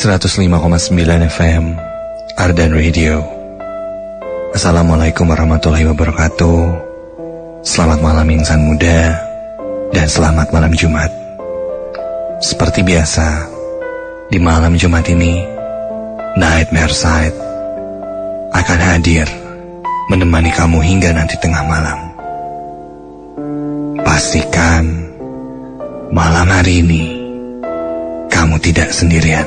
105,9 FM Ardan Radio. Assalamualaikum warahmatullahi wabarakatuh. Selamat malam insan muda dan selamat malam Jumat. Seperti biasa, di malam Jumat ini Nightmare Side akan hadir menemani kamu hingga nanti tengah malam. Pastikan malam hari ini kamu tidak sendirian.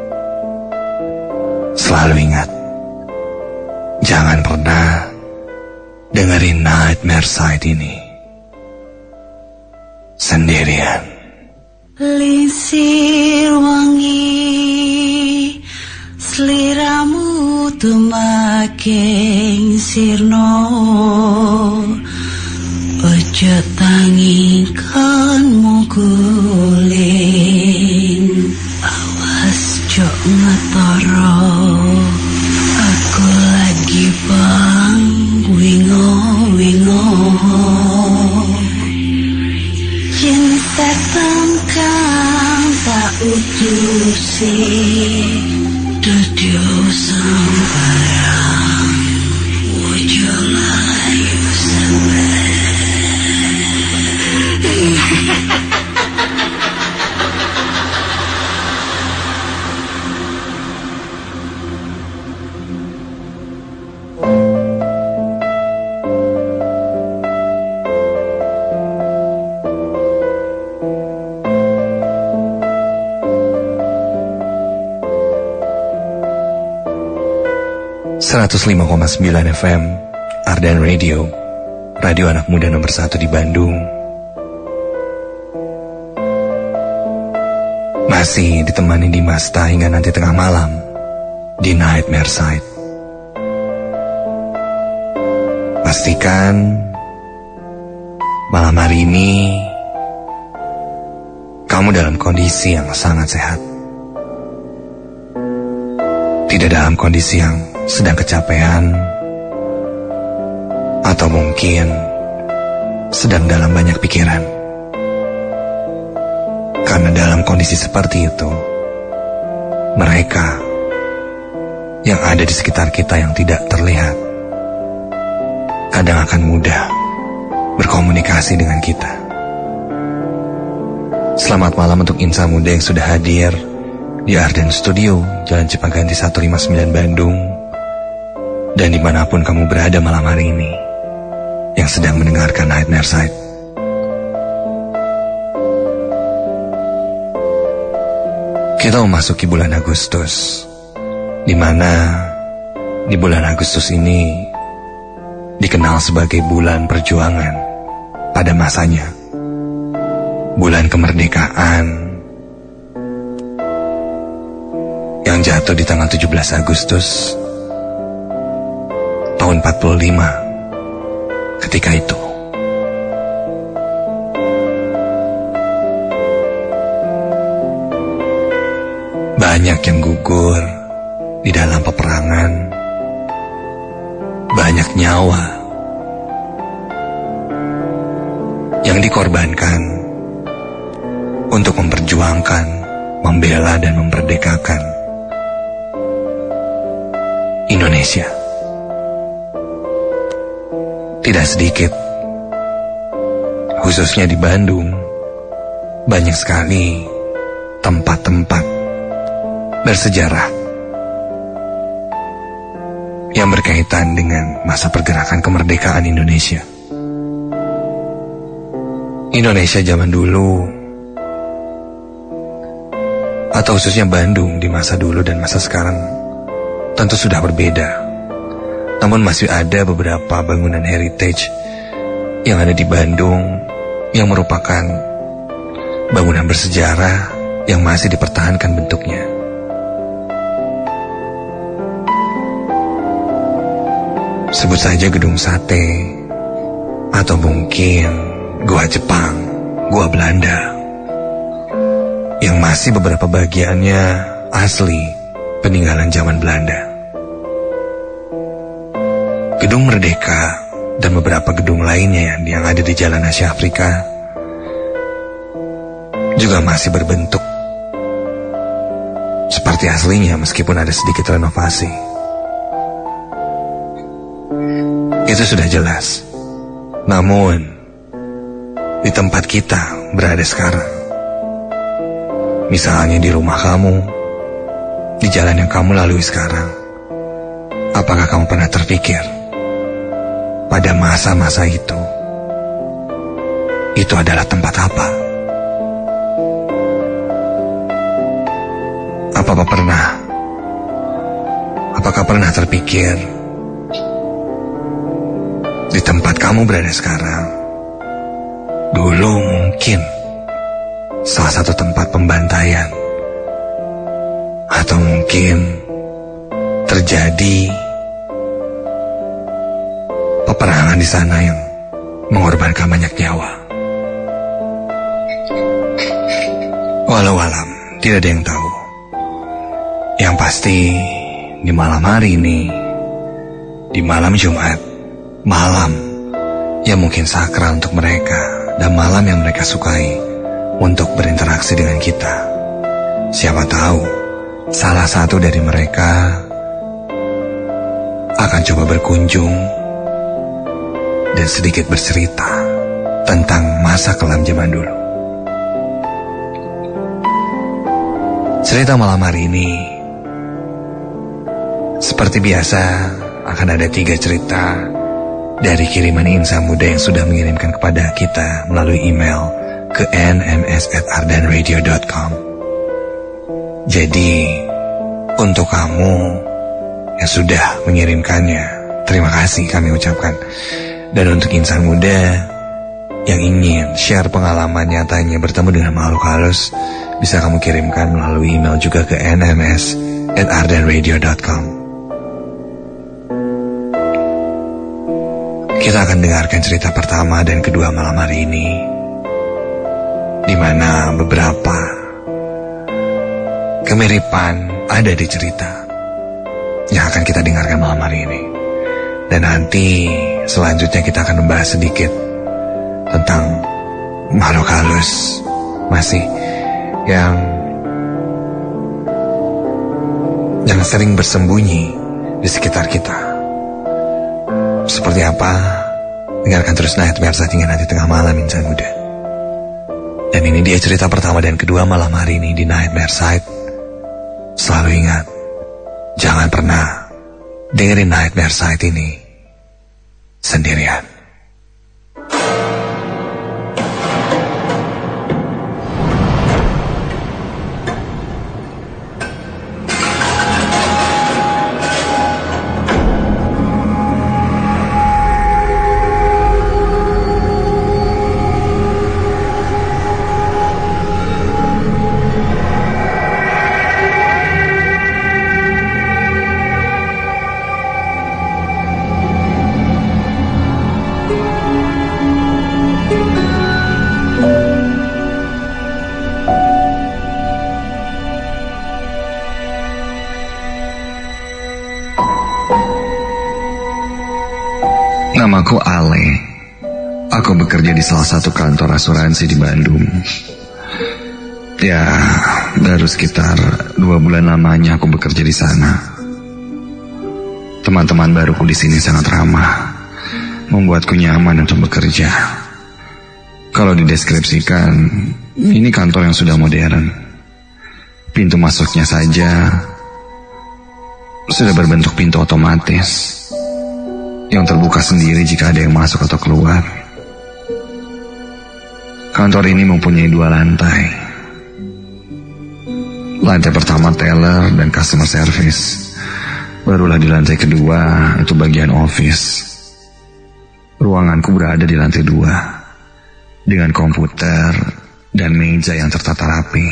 Selalu ingat, jangan pernah dengerin Nightmare Side ini sendirian. Linsir wangi, seliramu tumaking sirno. Ojo tangi kanmu guling, awas jok ngetoro. Aku lagi bang wingo-wingo. Yen setan kang tak utusi, dudu sembarang. Ojo layu sembarang. 105,9 FM Ardan Radio, radio anak muda nomor 1 di Bandung. Masih ditemani Dimasta hingga nanti tengah malam di Nightmare Side. Pastikan malam hari ini kamu dalam kondisi yang sangat sehat. Tidak dalam kondisi yang sedang kecapean, atau mungkin sedang dalam banyak pikiran. Karena dalam kondisi seperti itu, mereka yang ada di sekitar kita yang tidak terlihat kadang akan mudah berkomunikasi dengan kita. Selamat malam untuk insan muda yang sudah hadir di Ardan Studio, Jalan Cipaganti 159 Bandung. Dan dimanapun kamu berada malam hari ini yang sedang mendengarkan Nightmare Side. Kita memasuki bulan Agustus, di mana di bulan Agustus ini dikenal sebagai bulan perjuangan pada masanya. Bulan kemerdekaan yang jatuh di tanggal 17 Agustus tahun 45 ketika itu. Banyak yang gugur di dalam peperangan, banyak nyawa yang dikorbankan untuk memperjuangkan, membela dan memerdekakan Indonesia. Tidak sedikit, khususnya di Bandung, banyak sekali tempat-tempat bersejarah yang berkaitan dengan masa pergerakan kemerdekaan Indonesia. Indonesia zaman dulu, atau khususnya Bandung di masa dulu dan masa sekarang, tentu sudah berbeda. Namun masih ada beberapa bangunan heritage yang ada di Bandung yang merupakan bangunan bersejarah yang masih dipertahankan bentuknya. Sebut saja Gedung Sate, atau mungkin Gua Jepang, Gua Belanda, yang masih beberapa bagiannya asli peninggalan zaman Belanda. Gedung Merdeka dan beberapa gedung lainnya yang ada di Jalan Asia Afrika juga masih berbentuk seperti seperti aslinya meskipun ada sedikit renovasi. Itu sudah jelas. Namun, di tempat kita berada sekarang, misalnya di rumah kamu, di jalan yang kamu lalui sekarang, apakah kamu pernah terpikir pada masa-masa itu adalah tempat apa? Apakah pernah terpikir di tempat kamu berada sekarang dulu mungkin salah satu tempat pembantaian, atau mungkin terjadi peperangan di sana yang mengorbankan banyak nyawa? Walau alam, tidak ada yang tahu. Yang pasti, di malam hari ini, di malam Jumat, malam yang mungkin sakral untuk mereka, dan malam yang mereka sukai untuk berinteraksi dengan kita. Siapa tahu, salah satu dari mereka akan coba berkunjung dan sedikit bercerita tentang masa kelam zaman dulu. Cerita malam hari ini, seperti biasa, akan ada 3 cerita dari kiriman insan muda yang sudah mengirimkan kepada kita melalui email ke nms@ardanradio.com. Jadi, untuk kamu yang sudah mengirimkannya, terima kasih kami ucapkan. Dan untuk insan muda yang ingin share pengalaman nyatanya bertemu dengan makhluk halus, bisa kamu kirimkan melalui email juga ke nms@ardanradio.com. Kita akan dengarkan cerita pertama dan kedua malam hari ini, di mana beberapa kemiripan ada di cerita yang akan kita dengarkan malam hari ini. Dan nanti selanjutnya kita akan membahas sedikit tentang makhluk halus masih yang sering bersembunyi di sekitar kita. Seperti apa? Dengarkan terus Nightmare Side hingga nanti tengah malam, insan muda. Dan ini dia cerita pertama dan kedua malam hari ini di Nightmare Side. Selalu ingat, jangan pernah dengerin Nightmare Side ini sendirian. Namaku Ale. Aku bekerja di salah satu kantor asuransi di Bandung. Ya, baru sekitar 2 bulan lamanya aku bekerja di sana. Teman-teman baruku di sini sangat ramah, membuatku nyaman untuk bekerja. Kalau dideskripsikan, ini kantor yang sudah modern. Pintu masuknya saja sudah berbentuk pintu otomatis yang terbuka sendiri jika ada yang masuk atau keluar. Kantor ini mempunyai 2 lantai. Lantai pertama teller dan customer service. Barulah di lantai kedua itu bagian office. Ruanganku berada di lantai 2 dengan komputer dan meja yang tertata rapi.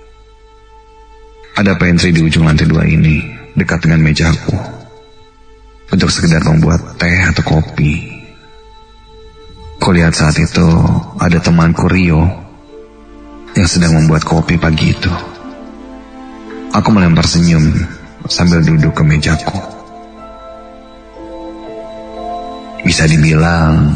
Ada pantry di ujung lantai 2 ini, dekat dengan mejaku, untuk sekedar membuat teh atau kopi. Kulihat saat itu ada temanku Rio yang sedang membuat kopi pagi itu. Aku melempar senyum sambil duduk ke mejaku. Bisa dibilang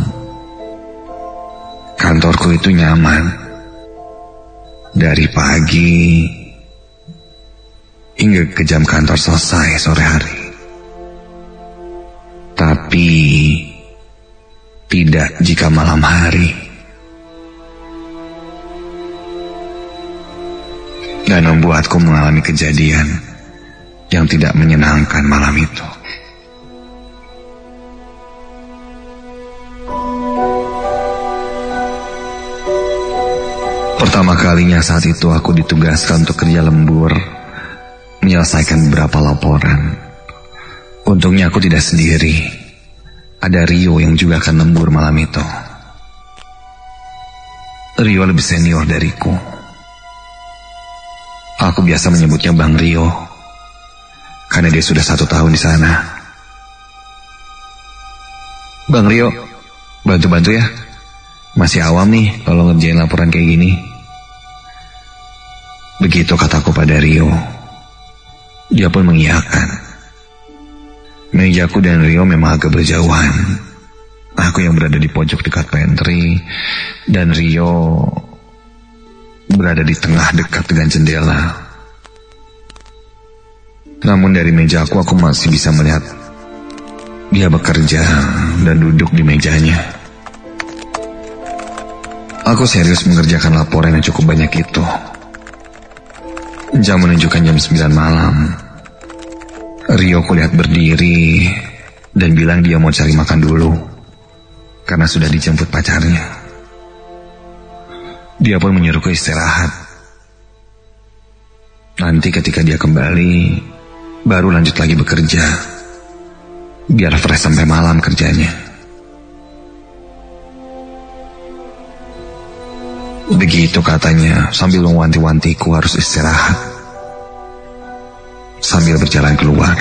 kantorku itu nyaman. Dari pagi hingga ke jam kantor selesai sore hari. Tapi tidak jika malam hari. Dan membuatku mengalami kejadian yang tidak menyenangkan malam itu. Pertama kalinya saat itu aku ditugaskan untuk kerja lembur, menyelesaikan beberapa laporan. Untungnya aku tidak sendiri. Ada Rio yang juga akan lembur malam itu. Rio lebih senior dariku. Aku biasa menyebutnya Bang Rio, karena dia sudah 1 tahun di sana. Bang Rio, bantu-bantu ya. Masih awam nih kalau ngerjain laporan kayak gini. Begitu kataku pada Rio. Dia pun mengiyakan. Mejaku dan Rio memang agak berjauhan. Aku yang berada di pojok dekat pantry, dan Rio berada di tengah dekat dengan jendela. Namun dari mejaku aku masih bisa melihat dia bekerja dan duduk di mejanya. Aku serius mengerjakan laporan yang cukup banyak itu. Jam menunjukkan jam 9 malam. Rio kulihat berdiri dan bilang dia mau cari makan dulu, karena sudah dijemput pacarnya. Dia pun menyuruhku istirahat. Nanti ketika dia kembali, baru lanjut lagi bekerja, biar fresh sampai malam kerjanya. Begitu katanya sambil mewanti-wantiku harus istirahat, sambil berjalan keluar.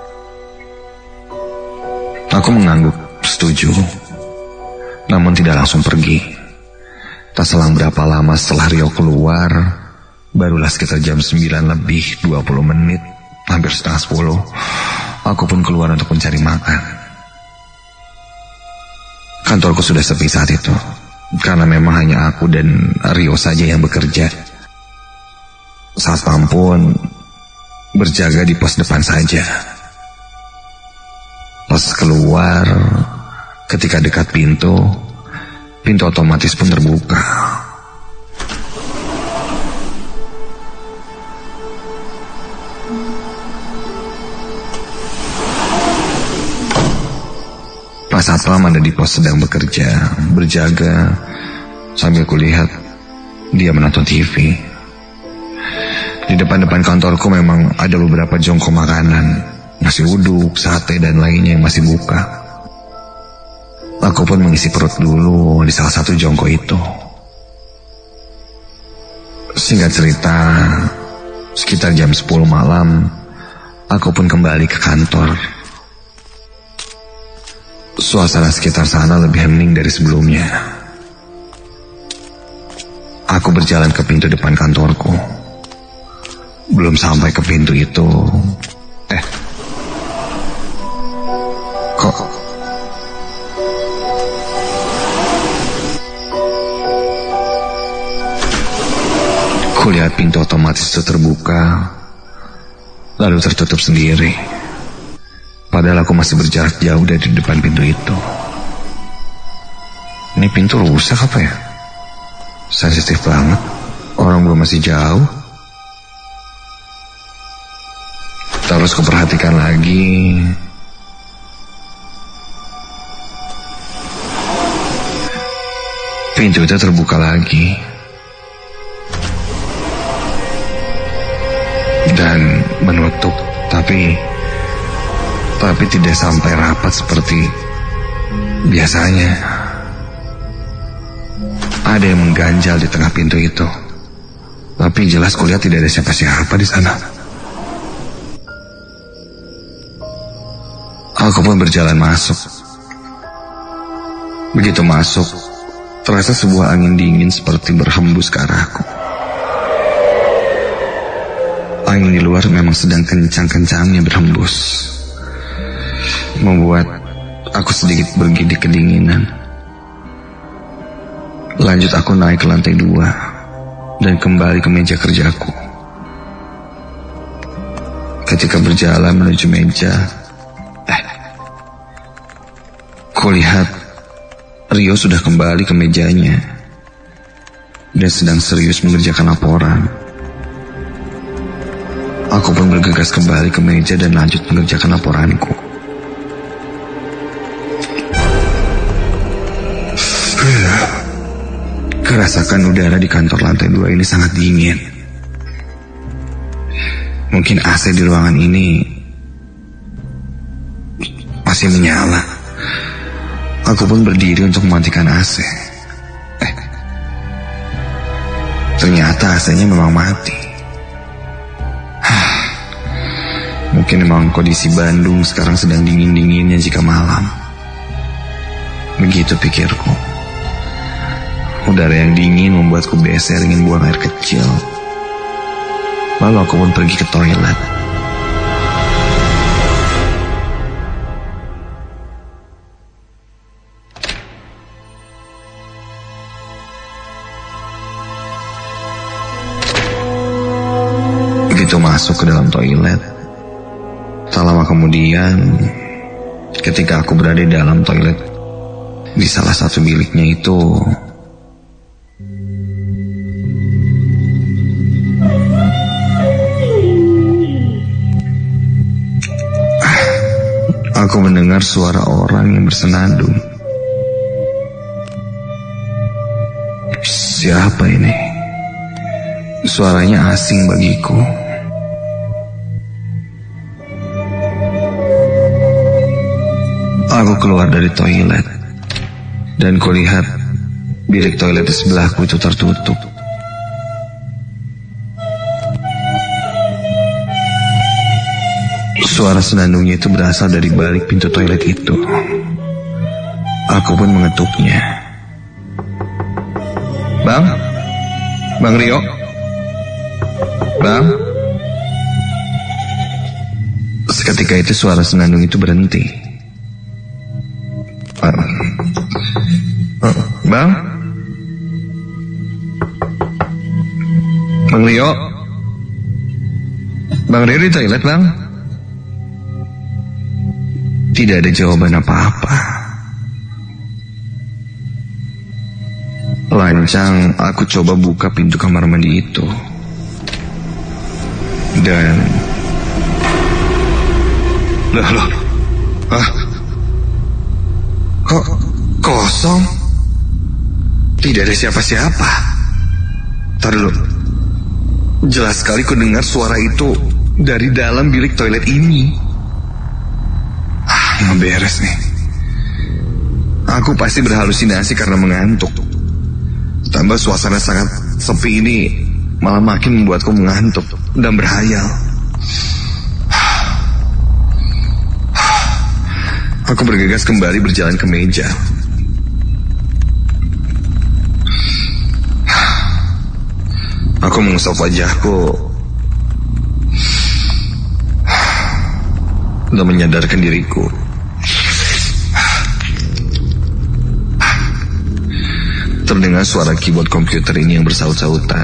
Aku mengangguk setuju, namun tidak langsung pergi. Tak selang berapa lama setelah Rio keluar, barulah sekitar jam 9 lebih 20 menit, hampir setengah 10, aku pun keluar untuk mencari makan. Kantorku sudah sepi saat itu, karena memang hanya aku dan Rio saja yang bekerja. Satpam pun berjaga di pos depan saja. Pas keluar, ketika dekat pintu otomatis pun terbuka. Pas Satpam ada di pos sedang bekerja, berjaga, sambil kulihat dia menonton TV. Di depan-depan kantorku memang ada beberapa jongkok makanan, nasi uduk, sate, dan lainnya yang masih buka. Aku pun mengisi perut dulu di salah satu jongkok itu. Singkat cerita, sekitar jam 10 malam, aku pun kembali ke kantor. Suasana sekitar sana lebih hening dari sebelumnya. Aku berjalan ke pintu depan kantorku. Belum sampai ke pintu itu, kok kulihat pintu otomatis itu terbuka, lalu tertutup sendiri. Padahal aku masih berjarak jauh dari depan pintu itu. Ini pintu rusak apa ya? Sensitif banget. Orang gue masih jauh. Terus kuperhatikan lagi. Pintu itu terbuka lagi. Dan menutup, tapi tidak sampai rapat seperti biasanya. Ada yang mengganjal di tengah pintu itu, tapi jelas kulihat tidak ada siapa-siapa di sana. Aku pun berjalan masuk. Begitu masuk, terasa sebuah angin dingin seperti berhembus ke arahku. Angin di luar memang sedang kencang-kencangnya berhembus, membuat aku sedikit bergidik kedinginan. Lanjut aku naik ke lantai 2 dan kembali ke meja kerjaku. Ketika berjalan menuju meja, kulihat Rio sudah kembali ke mejanya dan sedang serius mengerjakan laporan. Aku pun bergegas kembali ke meja dan lanjut mengerjakan laporanku. Kerasakan udara di kantor lantai 2 ini sangat dingin. Mungkin AC di ruangan ini masih menyala. Aku pun berdiri untuk mematikan AC. Ternyata AC-nya memang mati. Mungkin memang kondisi Bandung sekarang sedang dingin-dinginnya jika malam. Begitu pikirku. Udara yang dingin membuatku beser ingin buang air kecil. Lalu aku pun pergi ke toilet. Begitu masuk ke dalam toilet, tak lama kemudian, ketika aku berada di dalam toilet, di salah satu biliknya itu, aku mendengar suara orang yang bersenandung. Siapa ini? Suaranya asing bagiku. Aku keluar dari toilet dan kulihat bilik toilet di sebelahku itu tertutup. Suara senandungnya itu berasal dari balik pintu toilet itu. Aku pun mengetuknya. Bang Rio? Bang? Seketika itu suara senandung itu berhenti. Bang Rio? Bang Rio di toilet, Bang? Tidak ada jawaban apa-apa. Lancang aku coba buka pintu kamar mandi itu. Dan Kok kosong? Tidak ada siapa-siapa. Tar dulu. Jelas sekali ku dengar suara itu dari dalam bilik toilet ini. Nggak beres nih. Aku pasti berhalusinasi karena mengantuk. Tambah suasana sangat sepi ini malah makin membuatku mengantuk dan berhayal. Aku bergegas kembali berjalan ke meja. Aku mengusap wajahku dan menyadarkan diriku. Terdengar suara keyboard komputer ini yang bersaut-sautan.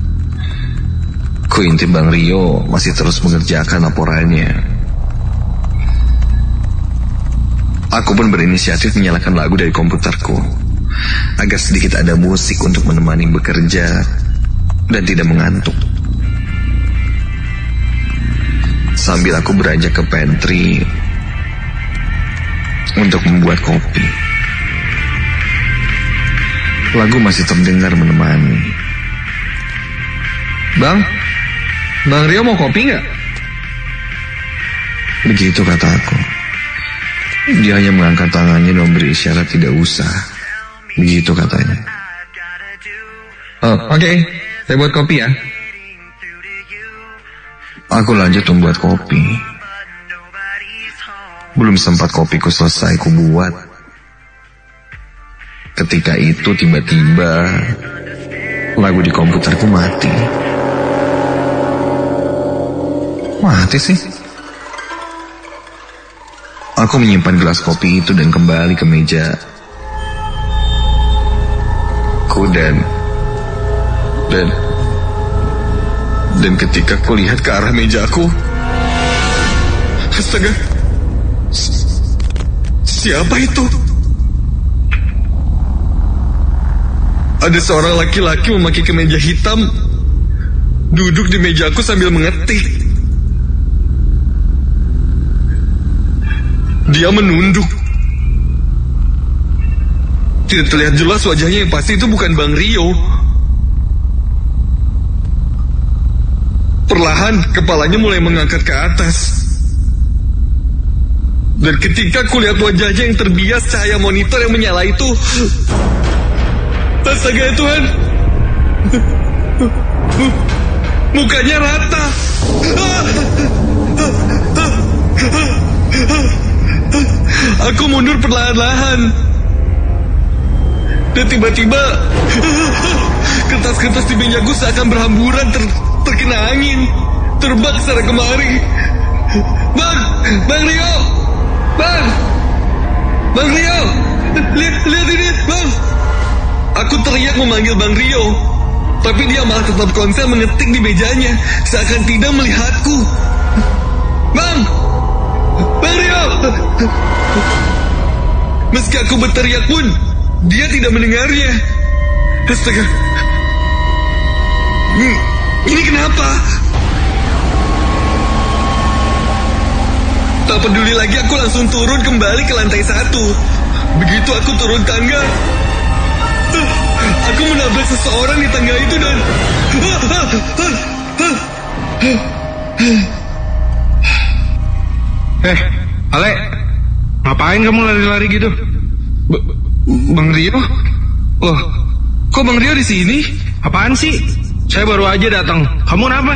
Ku intip Bang Rio masih terus mengerjakan laporannya. Aku pun berinisiatif menyalakan lagu dari komputerku agar sedikit ada musik untuk menemani bekerja dan tidak mengantuk. Sambil aku beranjak ke pantry untuk membuat kopi. Lagu masih terdengar menemani. Bang Rio mau kopi nggak? Begitu kataku. Dia hanya mengangkat tangannya dan memberi isyarat tidak usah. Begitu katanya. Oke. Saya buat kopi ya. Aku lanjut membuat kopi. Belum sempat kopiku selesai ku buat, ketika itu tiba-tiba lagu di komputerku mati. Mati sih. Aku menyimpan gelas kopi itu dan kembali ke meja. Dan ketika ku lihat ke arah mejaku, Astaga. Siapa itu? Ada seorang laki-laki memakai kemeja hitam duduk di mejaku sambil mengetik. Dia menunduk. Tidak terlihat jelas wajahnya, yang pasti itu bukan Bang Rio. Perlahan kepalanya mulai mengangkat ke atas. Dan ketika kulihat wajahnya yang terbias cahaya monitor yang menyala itu, astaga ya Tuhan, mukanya rata. Aku mundur perlahan-lahan. Dan tiba-tiba kertas-kertas di mejaku seakan berhamburan terkena angin, terbang ke sana kemari. Bang Rio, Bang Rio, lihat ini, Bang. Aku teriak memanggil Bang Rio, tapi dia malah tetap konsen mengetik di mejanya, seakan tidak melihatku. Bang Rio. Meski aku berteriak pun, dia tidak mendengarnya. Astaga. Ini kenapa? Tak peduli lagi, aku langsung turun kembali ke lantai 1. Begitu aku turun tangga, aku menabrak seseorang di tangga itu dan... Ale, ngapain kamu lari-lari gitu? Bang Rio? Loh, kok Bang Rio di sini? Apaan sih? Saya baru aja datang. Kamu kenapa?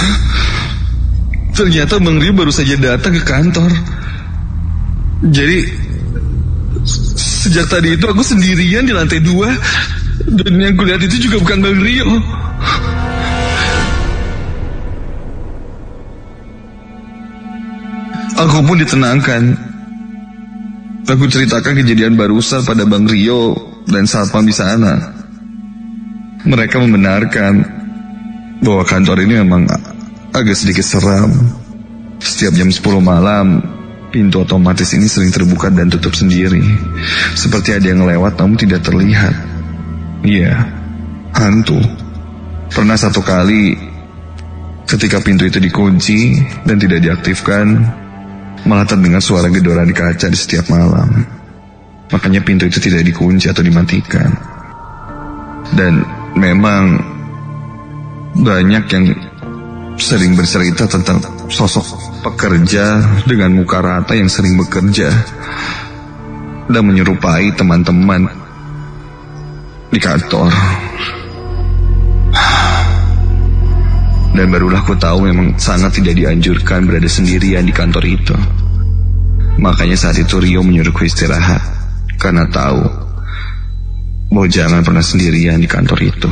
Ternyata Bang Rio baru saja datang ke kantor. Jadi sejak tadi itu aku sendirian di lantai 2. Dan yang kulihat itu juga bukan Bang Rio. Aku pun ditenangkan. Aku ceritakan kejadian barusan pada Bang Rio dan satpam di sana. Mereka membenarkan bahwa kantor ini memang agak sedikit seram. Setiap jam 10 malam, pintu otomatis ini sering terbuka dan tutup sendiri. Seperti ada yang lewat namun tidak terlihat. Iya, hantu. Pernah satu kali, ketika pintu itu dikunci dan tidak diaktifkan, malah terdengar suara gedoran di kaca di setiap malam. Makanya pintu itu tidak dikunci atau dimatikan. Dan memang banyak yang sering bercerita tentang sosok pekerja dengan muka rata yang sering bekerja dan menyerupai teman-teman di kantor. Dan barulah aku tahu memang sangat tidak dianjurkan berada sendirian di kantor itu. Makanya saat itu Rio menyuruhku istirahat, karena tahu bahwa jangan pernah sendirian di kantor itu.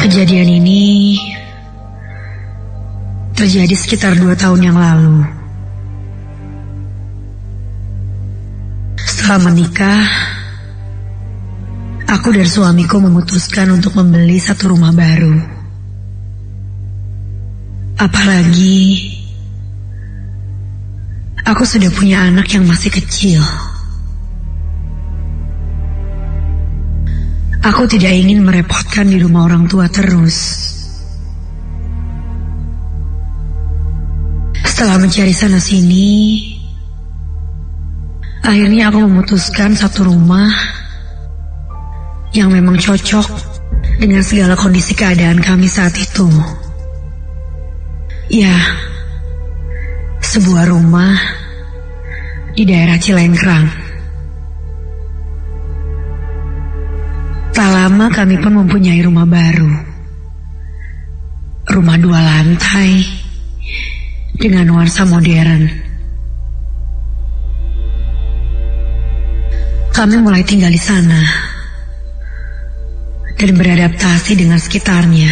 Kejadian ini terjadi sekitar 2 tahun yang lalu. Setelah menikah, aku dan suamiku memutuskan untuk membeli satu rumah baru. Apalagi aku sudah punya anak yang masih kecil. Aku tidak ingin merepotkan di rumah orang tua terus. Setelah mencari sana-sini, akhirnya aku memutuskan satu rumah yang memang cocok dengan segala kondisi keadaan kami saat itu. Ya, sebuah rumah di daerah Cilengkrang. Tak lama kami pun mempunyai rumah baru. Rumah 2 lantai dengan nuansa modern. Kami mulai tinggal di sana dan beradaptasi dengan sekitarnya.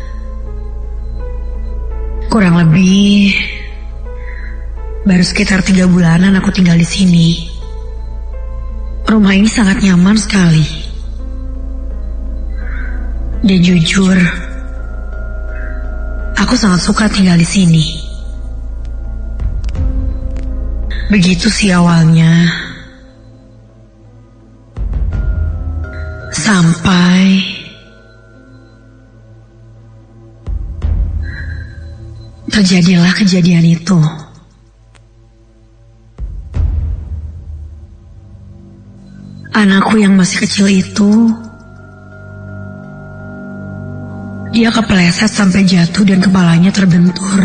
Kurang lebih baru sekitar 3 bulanan aku tinggal di sini. Rumah ini sangat nyaman sekali. Dan jujur, aku sangat suka tinggal di sini. Begitu sih awalnya. Sampai terjadilah kejadian itu. Anakku yang masih kecil itu, dia kepeleset sampai jatuh dan kepalanya terbentur.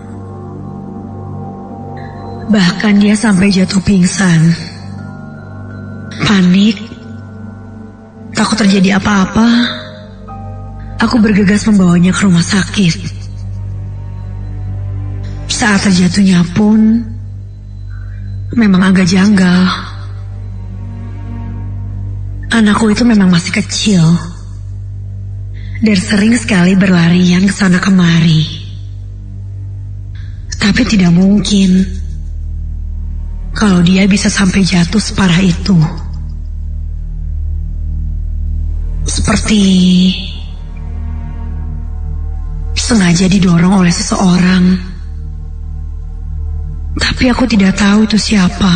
Bahkan dia sampai jatuh pingsan. Panik, takut terjadi apa-apa, aku bergegas membawanya ke rumah sakit. Saat terjatuhnya pun memang agak janggal. Anakku itu memang masih kecil dan sering sekali berlarian ke sana kemari. Tapi tidak mungkin kalau dia bisa sampai jatuh separah itu. Seperti sengaja didorong oleh seseorang. Tapi aku tidak tahu itu siapa.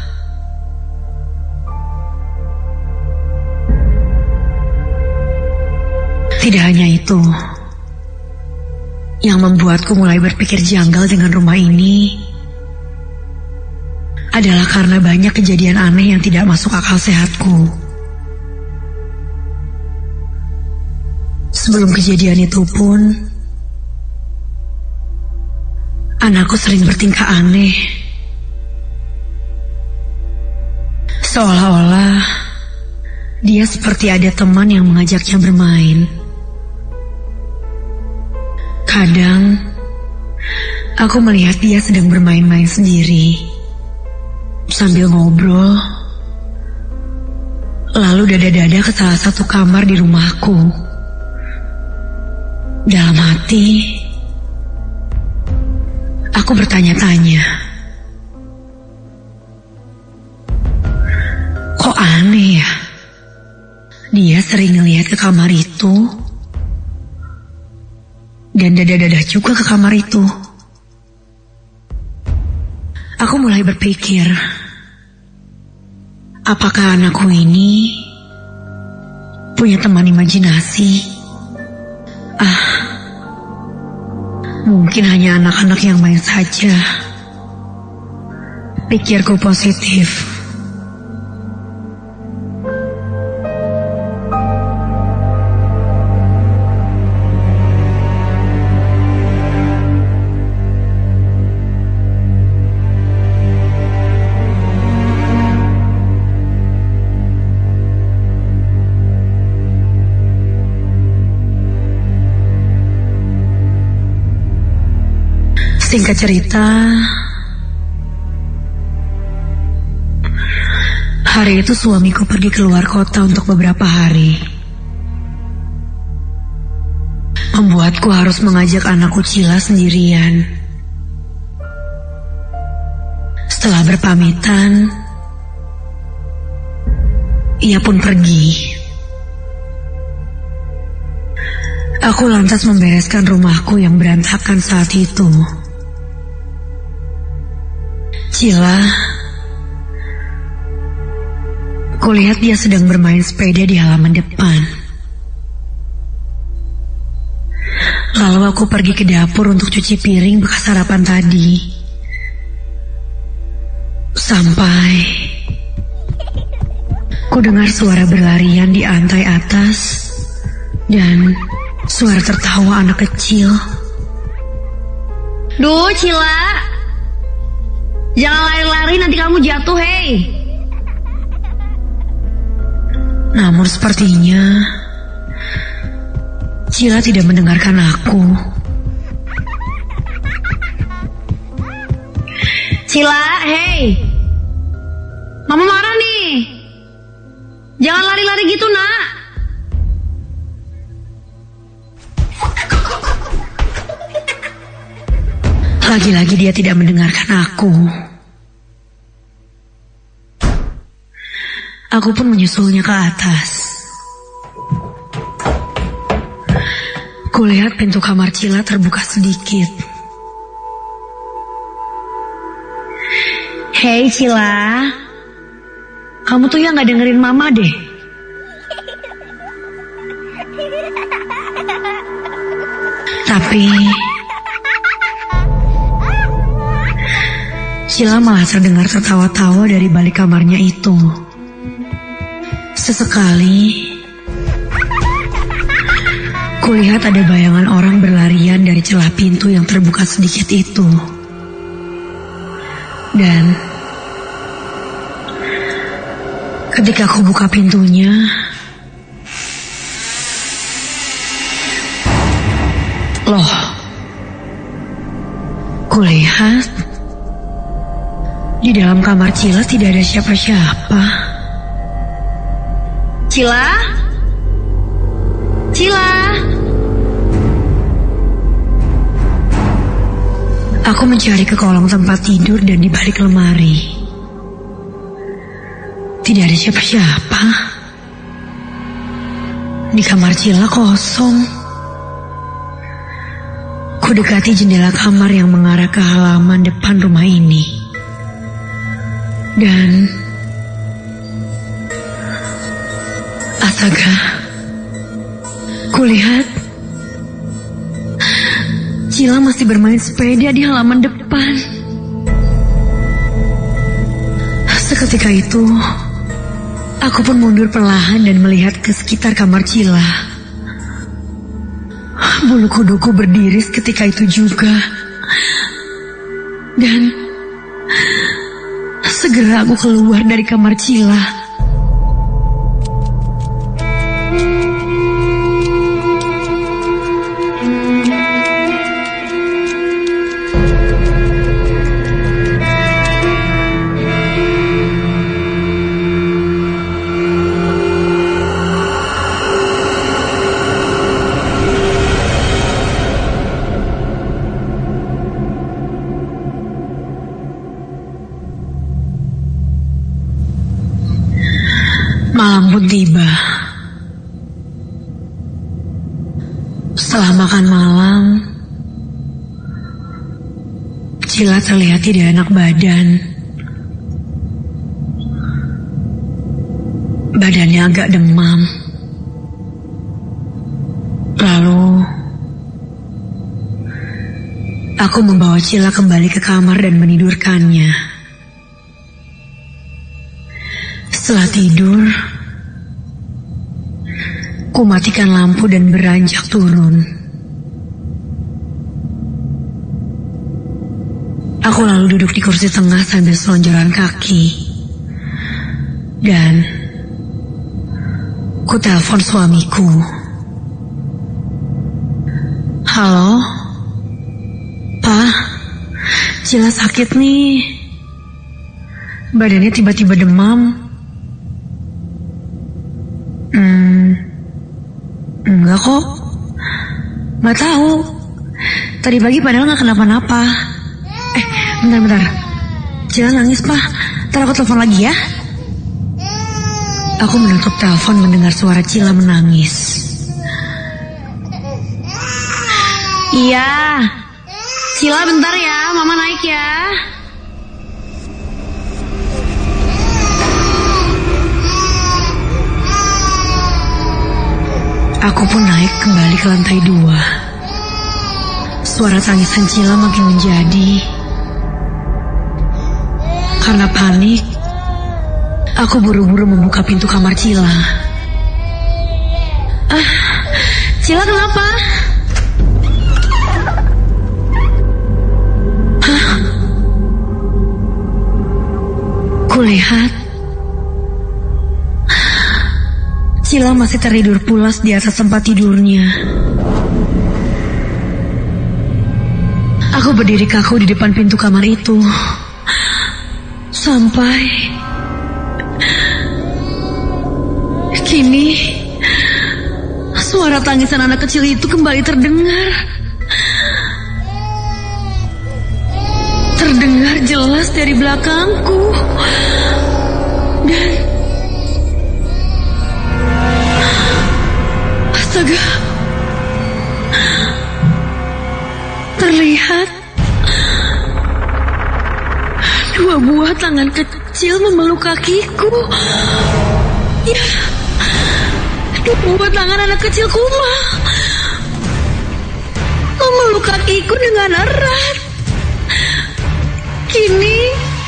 Tidak hanya itu, yang membuatku mulai berpikir janggal dengan rumah ini adalah karena banyak kejadian aneh yang tidak masuk akal sehatku. Sebelum kejadian itu pun, anakku sering bertingkah aneh. Seolah-olah dia seperti ada teman yang mengajaknya bermain. Kadang, aku melihat dia sedang bermain-main sendiri, sambil ngobrol, lalu dada-dada ke salah satu kamar di rumahku. Dalam hati, aku bertanya-tanya, kok aneh ya? Dia sering ngelihat ke kamar itu, dan dada-dada juga ke kamar itu. Aku mulai berpikir, apakah anakku ini punya teman imajinasi? Mungkin hanya anak-anak yang main saja. Pikirku positif. Singkat cerita, hari itu suamiku pergi keluar kota untuk beberapa hari. membuatku harus mengajak anakku Cila sendirian. Setelah berpamitan, ia pun pergi. Aku lantas membereskan rumahku yang berantakan saat itu. Cila, kulihat dia sedang bermain sepeda di halaman depan. Lalu aku pergi ke dapur untuk cuci piring bekas sarapan tadi. Sampai ku dengar suara berlarian di lantai atas dan suara tertawa anak kecil. Duh, Cila, jangan lari-lari, nanti kamu jatuh, hei. Namun sepertinya Cila tidak mendengarkan aku. Cila, hei, Mama marah nih. Jangan lari-lari gitu, nak. Lagi-lagi dia tidak mendengarkan aku. Aku pun menyusulnya ke atas. Kulihat pintu kamar Cila terbuka sedikit. Hei Cila, kamu tuh ya gak dengerin Mama deh. Tapi Cila malah terdengar tertawa-tawa dari balik kamarnya itu. Sesekali kulihat ada bayangan orang berlarian dari celah pintu yang terbuka sedikit itu. Dan ketika aku buka pintunya, loh, kulihat di dalam kamar Cila tidak ada siapa-siapa. Cila? Cila? Aku mencari ke kolong tempat tidur dan di balik lemari. Tidak ada siapa-siapa. Di kamar Cila kosong. Kudekati jendela kamar yang mengarah ke halaman depan rumah ini. Dan astaga, kulihat Cila masih bermain sepeda di halaman depan. Seketika itu, aku pun mundur perlahan dan melihat ke sekitar kamar Cila. Bulu kuduku berdiri ketika itu juga. Dan segera aku keluar dari kamar Cila. Malam pun tiba. Setelah makan malam, Cila terlihat tidak enak badan. Badannya agak demam. Lalu, aku membawa Cila kembali ke kamar dan menidurkannya. Setelah tidur, ku matikan lampu dan beranjak turun. Aku lalu duduk di kursi tengah sambil selonjoran kaki. Dan ku telepon suamiku. Halo, Pak, Cila sakit nih. Badannya tiba-tiba demam. Enggak kok, Gak tahu. Tadi pagi padahal gak kenapa-napa. Bentar. Jangan nangis, Pak. Ntar aku telepon lagi ya. Aku menutup telepon mendengar suara Cila menangis. Iya. Cila bentar ya, Mama naik ya. Aku pun naik kembali ke lantai 2. Suara tangisan Cila makin menjadi. Karena panik, aku buru-buru membuka pintu kamar Cila. Cila kenapa? Kulihat Cila masih tertidur pulas di atas tempat tidurnya. Aku berdiri kaku di depan pintu kamar itu sampai kini suara tangisan anak kecil itu kembali terdengar. Terdengar jelas dari belakangku. Dan astaga, terlihat 2 buah tangan kecil memeluk kakiku. Ya, 2 buah tangan anak kecil Kuma memeluk kakiku dengan erat. Kini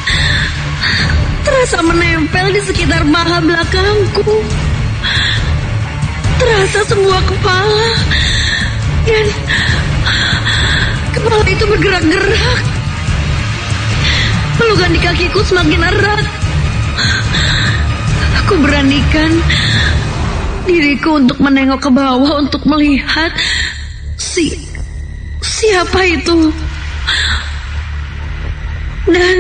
terasa menempel di sekitar paha belakangku. Terasa semua kepala. Dan kepala itu bergerak-gerak. Pelukan di kakiku semakin erat. Aku beranikan diriku untuk menengok ke bawah untuk melihat siapa itu. Dan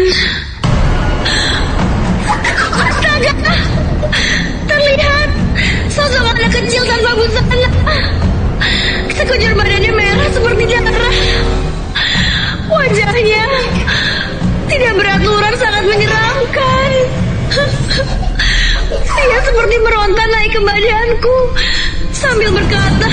astaga, terlihat sosok anak kecil tanpa busana. Sekujur badannya merah seperti darah. Wajahnya tidak beraturan, sangat menyeramkan. Dia seperti meronta naik ke badanku sambil berkata,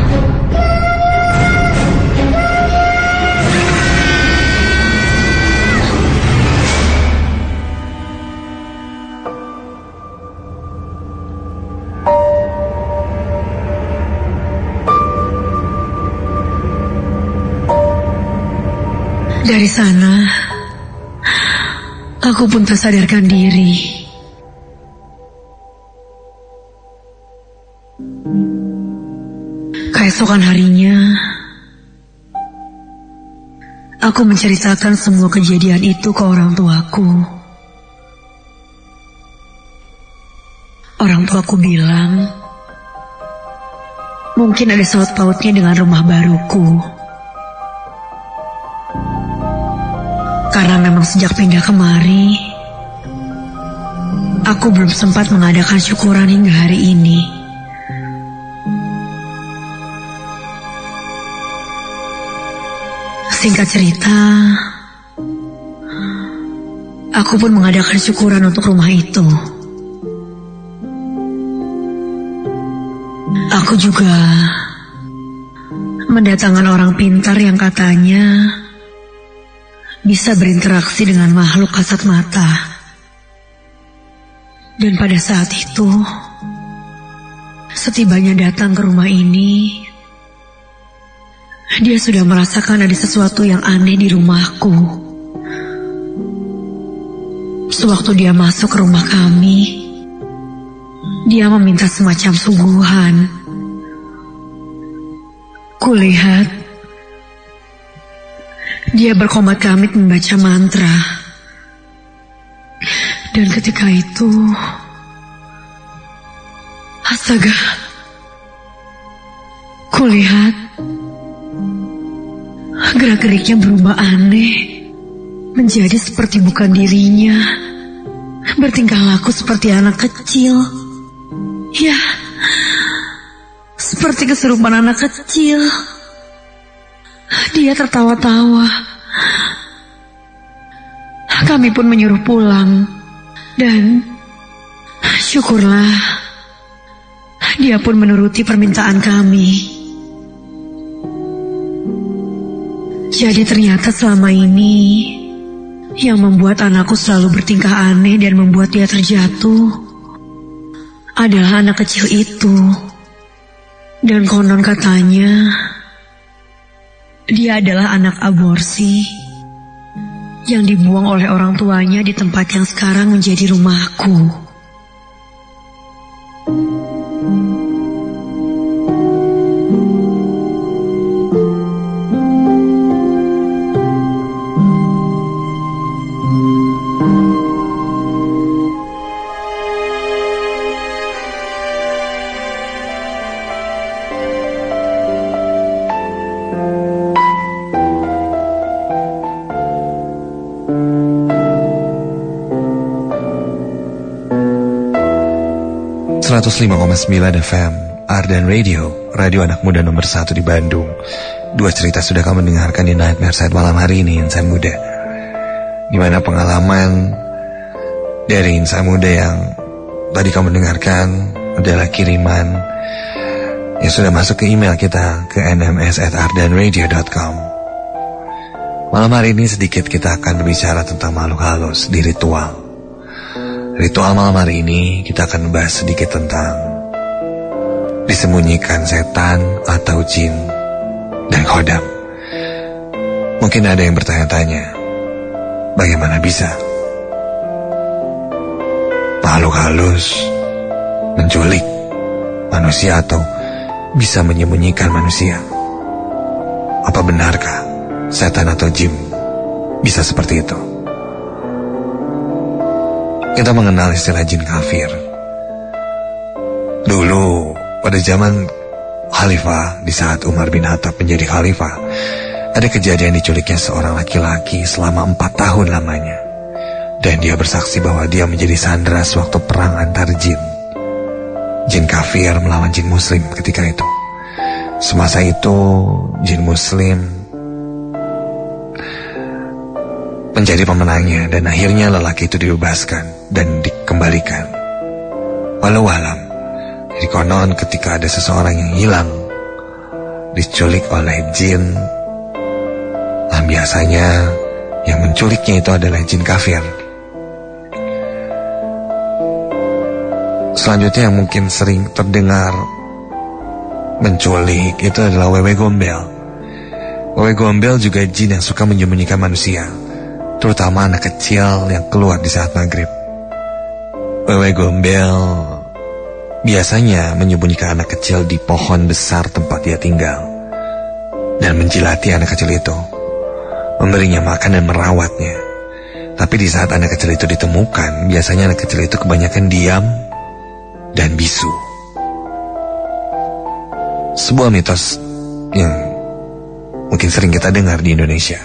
dari sana, aku pun tersadarkan diri. Keesokan harinya, aku menceritakan semua kejadian itu ke orang tuaku. Orang tuaku bilang, mungkin ada saut pautnya dengan rumah baruku. Karena memang sejak pindah kemari, aku belum sempat mengadakan syukuran hingga hari ini. Singkat cerita, aku pun mengadakan syukuran untuk rumah itu. Aku juga mendatangkan orang pintar yang katanya bisa berinteraksi dengan makhluk kasat mata. Dan pada saat itu, setibanya datang ke rumah ini, dia sudah merasakan ada sesuatu yang aneh di rumahku. Sewaktu dia masuk ke rumah kami, dia meminta semacam suguhan. Kulihat dia berkomat-kamit membaca mantra. Dan ketika itu, astaga, kulihat gerak-geriknya berubah aneh, menjadi seperti bukan dirinya, bertingkah laku seperti anak kecil. Ya, seperti kesurupan anak kecil. Dia tertawa-tawa. Kami pun menyuruh pulang. Dan syukurlah, dia pun menuruti permintaan kami. Jadi ternyata selama ini yang membuat anakku selalu bertingkah aneh dan membuat dia terjatuh adalah anak kecil itu. Dan konon katanya dia adalah anak aborsi yang dibuang oleh orang tuanya di tempat yang sekarang menjadi rumahku. 105,9 FM Ardan Radio, radio anak muda nomor 1 di Bandung. Dua cerita sudah kamu dengarkan di Nightmare Side malam hari ini, insan muda. Gimana pengalaman dari insan muda yang tadi kamu dengarkan adalah kiriman yang sudah masuk ke email kita ke nms@ardanradio.com. Malam hari ini sedikit kita akan berbicara tentang makhluk halus di ritual. Ritual malam hari ini kita akan membahas sedikit tentang disembunyikan setan atau jin dan khodam. Mungkin ada yang bertanya-tanya, bagaimana bisa makhluk halus menculik manusia atau bisa menyembunyikan manusia? Apa benarkah setan atau jin bisa seperti itu? Kita mengenal istilah jin kafir. Dulu pada zaman khalifah, di saat Umar bin Khattab menjadi khalifah, ada kejadian diculiknya seorang laki-laki selama 4 tahun lamanya. Dan dia bersaksi bahwa dia menjadi sandera sewaktu perang antar jin. Jin kafir melawan jin muslim ketika itu. Semasa itu jin muslim menjadi pemenangnya, dan akhirnya lelaki itu dibebaskan dan dikembalikan. Walau alam, jadi konon ketika ada seseorang yang hilang, diculik oleh jin, dan biasanya yang menculiknya itu adalah jin kafir. Selanjutnya yang mungkin sering terdengar menculik itu adalah wewe gombel. Wewe gombel juga jin yang suka menyembunyikan manusia, terutama anak kecil yang keluar di saat maghrib. Wewe gombel biasanya menyembunyikan anak kecil di pohon besar tempat dia tinggal dan menjilati anak kecil itu, memberinya makan dan merawatnya. Tapi di saat anak kecil itu ditemukan, biasanya anak kecil itu kebanyakan diam dan bisu. Sebuah mitos yang mungkin sering kita dengar di Indonesia.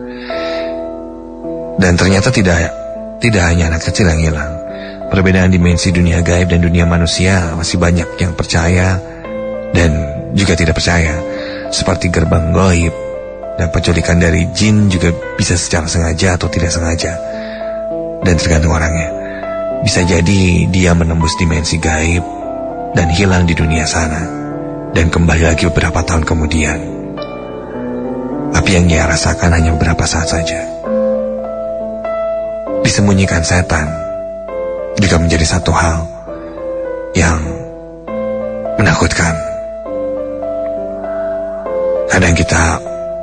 Dan ternyata tidak hanya anak kecil yang hilang. Perbedaan dimensi dunia gaib dan dunia manusia masih banyak yang percaya dan juga tidak percaya. Seperti gerbang gaib dan penculikan dari jin juga bisa secara sengaja atau tidak sengaja. Dan tergantung orangnya. Bisa jadi dia menembus dimensi gaib dan hilang di dunia sana, dan kembali lagi beberapa tahun kemudian. Tapi yang dia rasakan hanya beberapa saat saja. Disembunyikan setan juga menjadi satu hal yang menakutkan. Kadang kita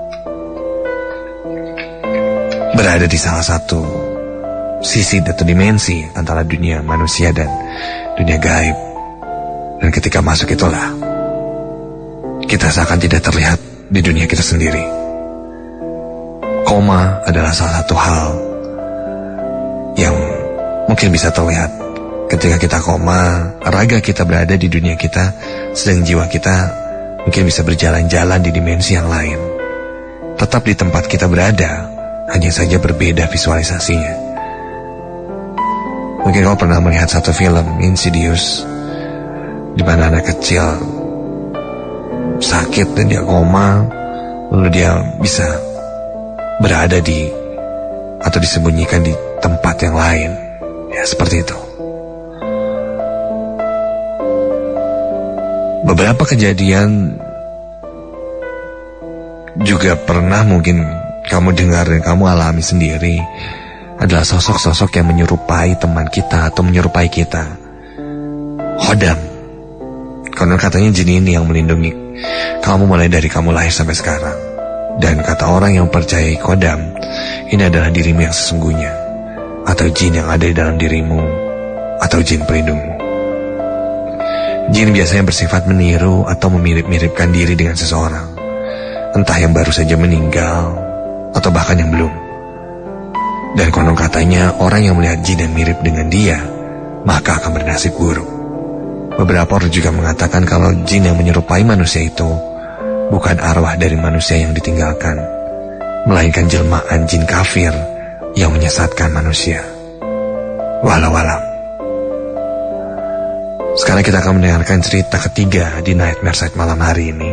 berada di salah satu sisi atau dimensi antara dunia manusia dan dunia gaib. Dan ketika masuk itulah kita seakan tidak terlihat di dunia kita sendiri. Koma adalah salah satu hal yang mungkin bisa terlihat. Ketika kita koma, raga kita berada di dunia kita, sedang jiwa kita mungkin bisa berjalan-jalan di dimensi yang lain. Tetap di tempat kita berada, hanya saja berbeda visualisasinya. Mungkin kau pernah melihat satu film Insidious, di mana anak kecil sakit dan dia koma, lalu dia bisa berada di atau disembunyikan di tempat yang lain. Ya, seperti itu. Beberapa kejadian juga pernah mungkin kamu dengar dan kamu alami sendiri, adalah sosok-sosok yang menyerupai teman kita atau menyerupai kita. Khodam. Konon katanya jin ini yang melindungi kamu mulai dari kamu lahir sampai sekarang. Dan kata orang yang percayai Khodam, ini adalah dirimu yang sesungguhnya, atau jin yang ada di dalam dirimu, atau jin pelindungmu. Jin biasanya bersifat meniru atau memirip-miripkan diri dengan seseorang, entah yang baru saja meninggal atau bahkan yang belum. Dan konon katanya orang yang melihat jin dan mirip dengan dia, maka akan bernasib buruk. Beberapa orang juga mengatakan kalau jin yang menyerupai manusia itu bukan arwah dari manusia yang ditinggalkan, melainkan jelmaan jin kafir yang menyesatkan manusia. Walau alam. Sekarang kita akan mendengarkan cerita ketiga di Nightmare Side malam hari ini.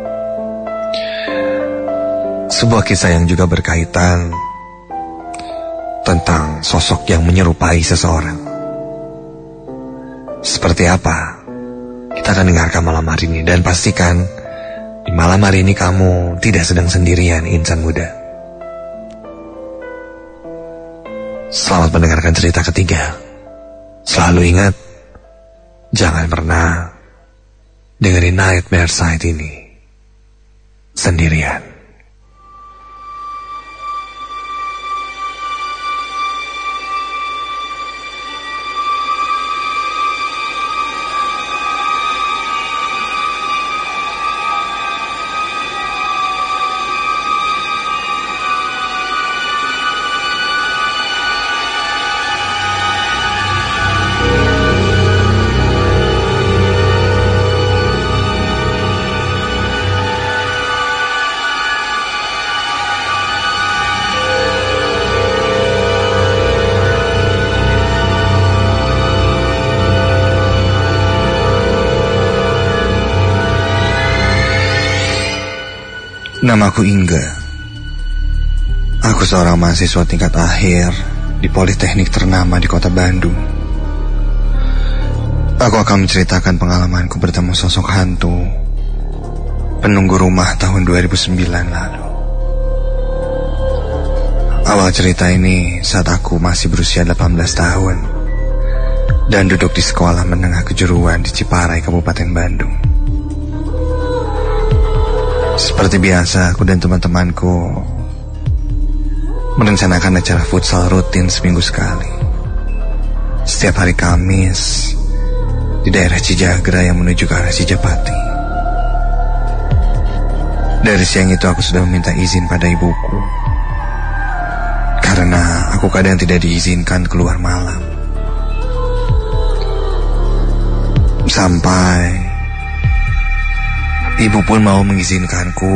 Sebuah kisah yang juga berkaitan tentang sosok yang menyerupai seseorang. Seperti apa? Kita akan dengarkan malam hari ini. Dan pastikan di malam hari ini kamu tidak sedang sendirian, insan muda. Selamat mendengarkan cerita ketiga. Selalu ingat, jangan pernah dengerin Nightmare Side ini sendirian. Namaku Inga. Aku seorang mahasiswa tingkat akhir di Politeknik ternama di kota Bandung. Aku akan menceritakan pengalamanku bertemu sosok hantu penunggu rumah tahun 2009 lalu. Awal cerita ini saat aku masih berusia 18 tahun dan duduk di sekolah menengah kejuruan di Ciparai, Kabupaten Bandung. Seperti biasa, aku dan teman-temanku merencanakan acara futsal rutin seminggu sekali. Setiap hari Kamis di daerah Cijagra yang menuju ke arah Cijapati. Dari siang itu aku sudah meminta izin pada ibuku, karena aku kadang tidak diizinkan keluar malam. Sampai ibu pun mau mengizinkanku,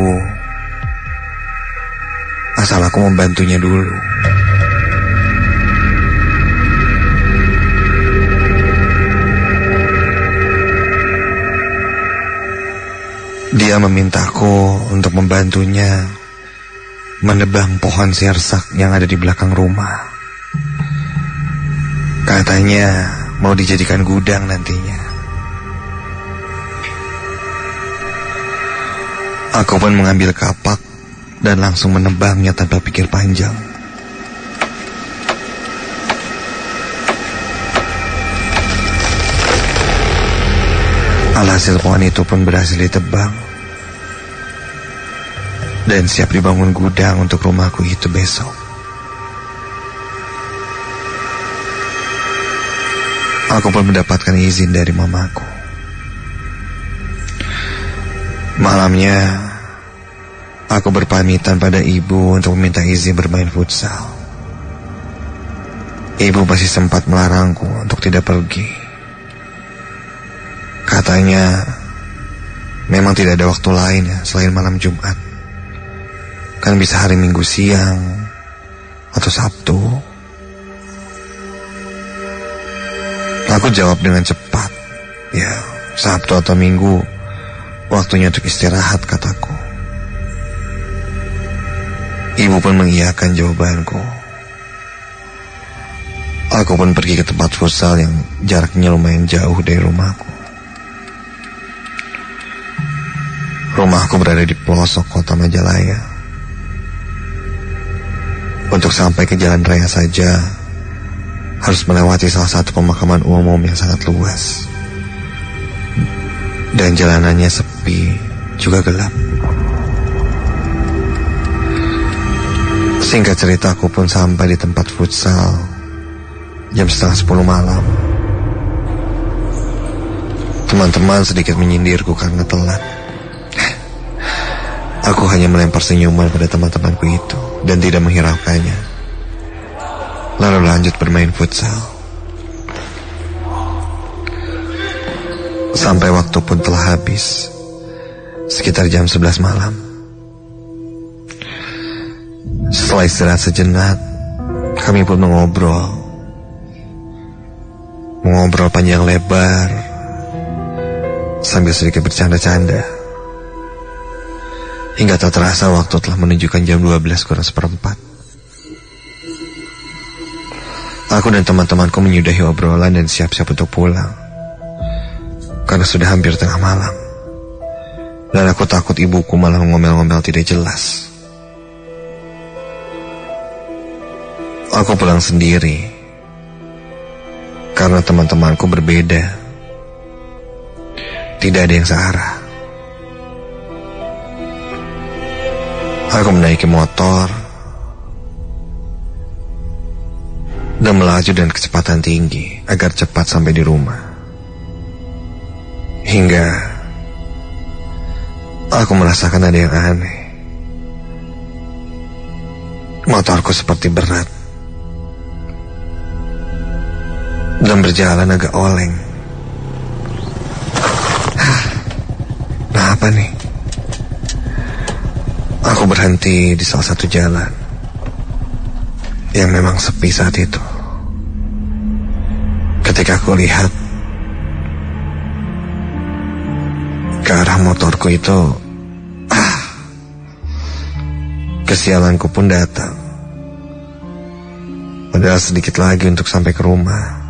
asal aku membantunya dulu. Dia memintaku untuk membantunya menebang pohon sirsak yang ada di belakang rumah. Katanya mau dijadikan gudang nantinya. Aku pun mengambil kapak dan langsung menebangnya tanpa pikir panjang. Alhasil pohon itu pun berhasil ditebang dan siap dibangun gudang untuk rumahku itu besok. Aku pun mendapatkan izin dari mamaku. Malamnya, aku berpamitan pada ibu untuk meminta izin bermain futsal. Ibu masih sempat melarangku untuk tidak pergi. Katanya, memang tidak ada waktu lain ya selain malam Jumat. Kan bisa hari Minggu siang atau Sabtu. Aku jawab dengan cepat, ya Sabtu atau Minggu, waktunya untuk istirahat, kataku. Ibu pun mengiyakan jawabanku. Aku pun pergi ke tempat futsal yang jaraknya lumayan jauh dari rumahku. Rumahku berada di pelosok kota Majalaya. Untuk sampai ke jalan raya saja harus melewati salah satu pemakaman umum yang sangat luas. Dan jalanannya sepi, juga gelap. Singkat cerita, aku pun sampai di tempat futsal jam 9:30 malam. Teman-teman sedikit menyindirku karena telat. Aku hanya melempar senyuman pada teman-temanku itu dan tidak menghiraukannya. Lalu lanjut bermain futsal. Sampai waktu pun telah habis, sekitar jam 11 malam. Setelah istirahat sejenak, kami pun mengobrol panjang lebar sambil sedikit bercanda-canda. Hingga tak terasa waktu telah menunjukkan jam 12:04. Aku dan teman-temanku menyudahi obrolan dan siap-siap untuk pulang, karena sudah hampir tengah malam. Dan aku takut ibuku malah ngomel-ngomel tidak jelas. Aku pulang sendiri karena teman-temanku berbeda. Tidak ada yang searah. Aku menaiki motor dan melaju dengan kecepatan tinggi agar cepat sampai di rumah. Hingga aku merasakan ada yang aneh. Motorku seperti berat dan berjalan agak oleng. Nah, apa nih? Aku berhenti di salah satu jalan yang memang sepi saat itu. Ketika aku lihat ke arah motorku itu, kesialanku pun datang. Padahal sedikit lagi untuk sampai ke rumah,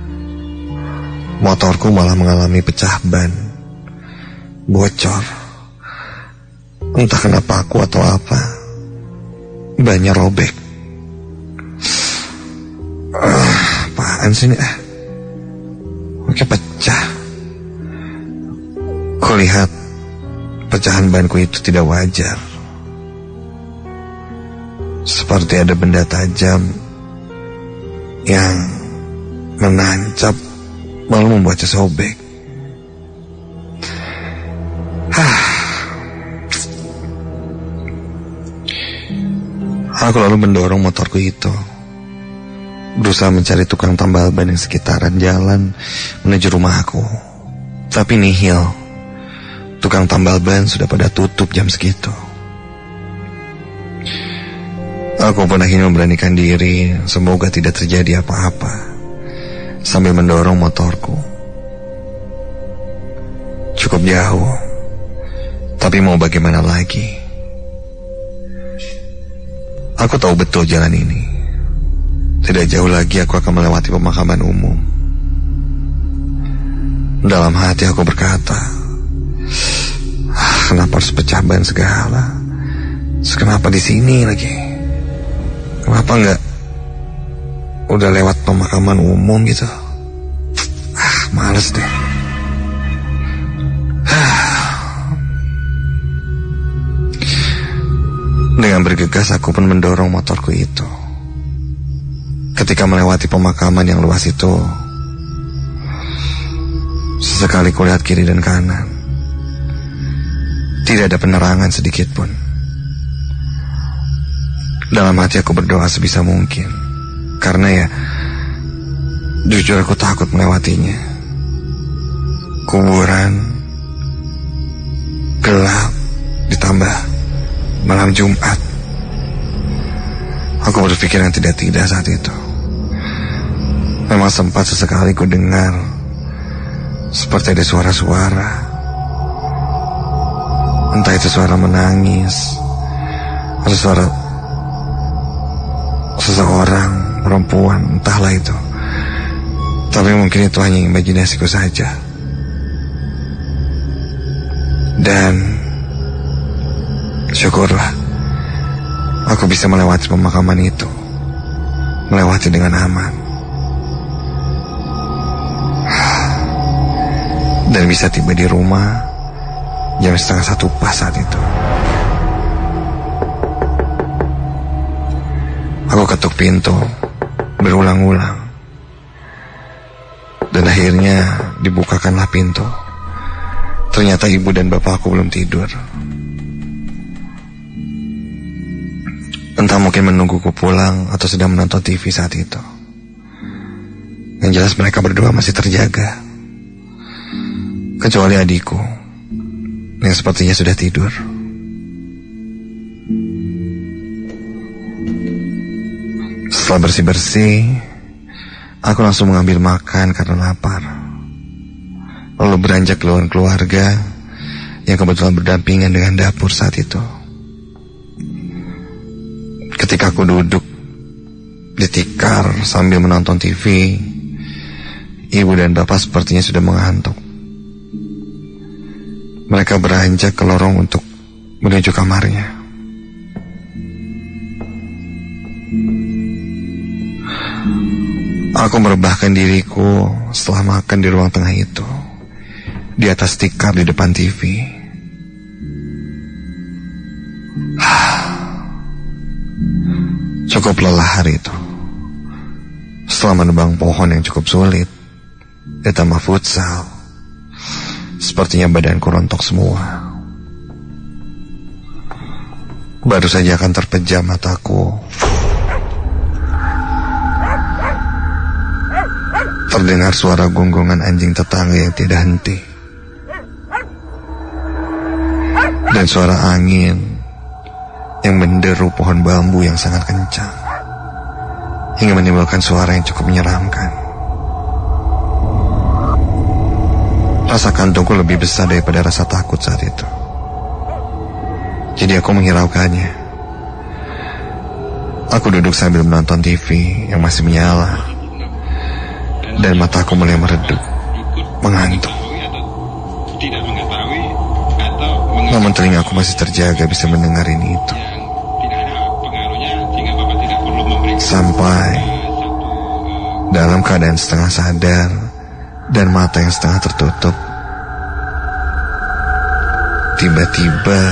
motorku malah mengalami pecah ban, bocor. Entah kenapa aku atau apa, bannya robek. Apaan sih ini? Oke, pecah. Kulihat pecahan banku itu tidak wajar. Seperti ada benda tajam yang menancap lalu membuatnya sobek. Aku lalu mendorong motorku itu, berusaha mencari tukang tambal ban yang sekitaran jalan menuju rumahku. Tapi nihil, tukang tambal ban sudah pada tutup jam segitu. Aku pun akhirnya memberanikan diri, semoga tidak terjadi apa-apa, sambil mendorong motorku. Cukup jauh, tapi mau bagaimana lagi? Aku tahu betul jalan ini. Tidak jauh lagi aku akan melewati pemakaman umum. Dalam hati aku berkata, kenapa harus pecah ban segala? Kenapa di sini lagi? Kenapa enggak udah lewat pemakaman umum gitu? Males deh. Dengan bergegas aku pun mendorong motorku itu. Ketika melewati pemakaman yang luas itu, sesekali kulihat kiri dan kanan. Tidak ada penerangan sedikit pun. Dalam hati aku berdoa sebisa mungkin, karena ya, jujur aku takut melewatinya. Kuburan, gelap, ditambah malam Jumat. Aku berpikir yang tidak-tidak saat itu. Memang sempat sesekali ku dengar seperti ada suara-suara. Entah itu suara menangis atau suara seseorang, perempuan, entahlah itu. Tapi mungkin itu hanya imajinasiku saja. Dan syukurlah aku bisa melewati pemakaman itu, melewati dengan aman, dan bisa tiba di rumah jam 12:30 pas saat itu. Aku ketuk pintu berulang-ulang, dan akhirnya dibukakanlah pintu. Ternyata ibu dan bapakku belum tidur. Entah mungkin menungguku pulang atau sedang menonton TV saat itu. Yang jelas mereka berdua masih terjaga, kecuali adikku yang sepertinya sudah tidur. Setelah bersih-bersih, aku langsung mengambil makan karena lapar. Lalu beranjak keluar keluarga yang kebetulan berdampingan dengan dapur saat itu. Ketika aku duduk di tikar sambil menonton TV, ibu dan bapak sepertinya sudah mengantuk. Mereka beranjak ke lorong untuk menuju kamarnya. Aku merebahkan diriku setelah makan di ruang tengah itu, di atas tikar di depan TV. Cukup lelah hari itu. Setelah menebang pohon yang cukup sulit, ditambah futsal, sepertinya badanku rontok semua. Baru saja akan terpejam mataku, terdengar suara gonggongan anjing tetangga yang tidak henti, dan suara angin yang menderu pohon bambu yang sangat kencang, hingga menimbulkan suara yang cukup menyeramkan. Rasa kantungku lebih besar daripada rasa takut saat itu. Jadi aku menghiraukannya. Aku duduk sambil menonton TV yang masih menyala, dan mataku mulai meredup, mengantuk. Namun telingaku masih terjaga bisa mendengar ini itu. Sampai dalam keadaan setengah sadar dan mata yang setengah tertutup, tiba-tiba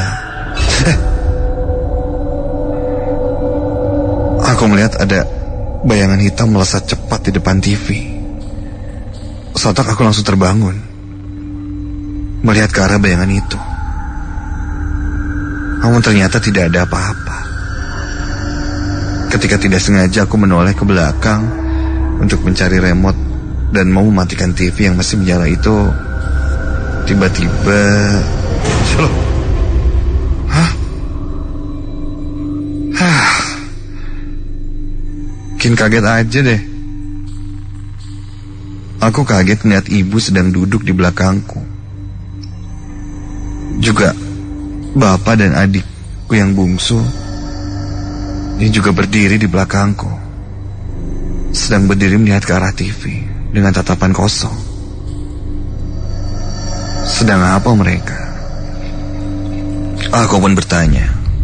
aku melihat ada bayangan hitam melesat cepat di depan TV. Sontak aku langsung terbangun, melihat ke arah bayangan itu. Namun ternyata tidak ada apa-apa. Ketika tidak sengaja aku menoleh ke belakang untuk mencari remote dan mau mematikan TV yang masih menyala itu, tiba-tiba Makin kaget aja deh. Aku kaget melihat ibu sedang duduk di belakangku. Juga bapak dan adikku yang bungsu, ini juga berdiri di belakangku, sedang berdiri melihat ke arah TV dengan tatapan kosong. Sedang apa mereka? Aku pun bertanya,